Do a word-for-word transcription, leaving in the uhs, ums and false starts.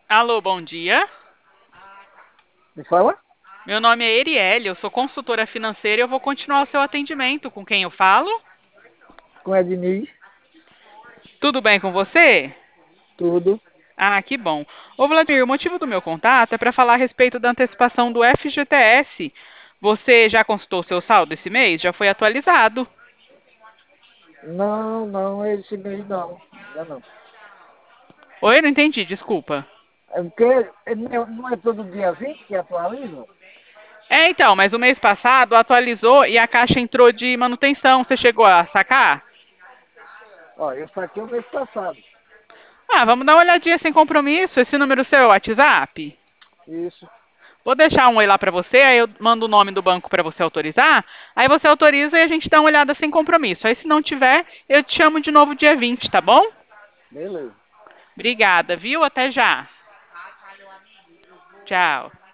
Alô, bom dia. Me fala? Meu nome é Erielle, eu sou consultora financeira e eu vou continuar o seu atendimento. Com quem eu falo? Com Ednir, Tudo bem com você? tudo. Ah, que bom. Ô, Vladimir, o motivo do meu contato é para falar a respeito da antecipação do F G T S. Você já consultou o seu saldo esse mês? Já foi atualizado? Não, não, esse mês não. Ainda não. Oi, eu não entendi, desculpa. É porque é- não não é todo dia vinte que atualiza? É, então, mas o mês passado atualizou e a caixa entrou de manutenção. Você chegou a sacar? Ó, eu saquei o mês passado. Ah, vamos dar uma olhadinha sem compromisso. Esse número seu é o WhatsApp? Isso, Vou deixar um oi lá para você, aí eu mando o nome do banco para você autorizar. Aí você autoriza e a gente dá uma olhada sem compromisso. Aí se não tiver, eu te chamo de novo dia vinte, tá bom? beleza. Obrigada, viu? Até já. Tchau.